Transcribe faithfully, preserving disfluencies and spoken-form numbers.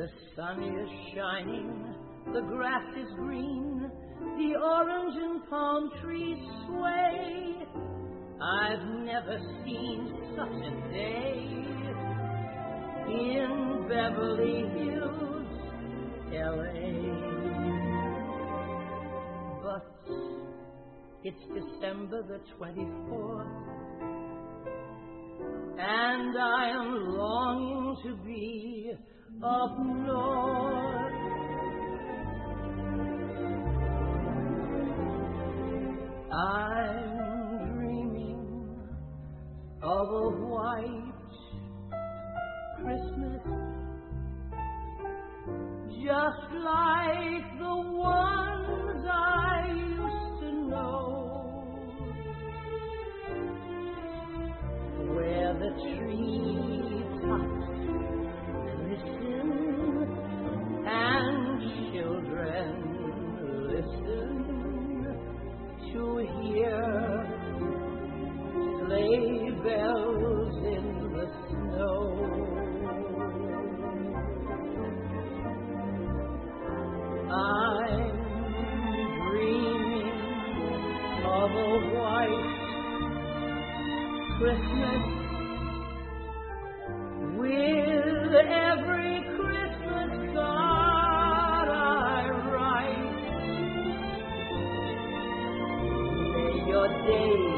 The sun is shining, the grass is green, the orange and palm trees sway. I've never seen such a day in Beverly Hills, L A. But it's December the twenty-fourth, and I am longing to be up north. I'm dreaming of a white Christmas, just like the ones I used to know, where the treetops glisten and children listen to hear sleigh bells in the snow. I'm dreaming of a white Christmas with every Christmas card I write. May your days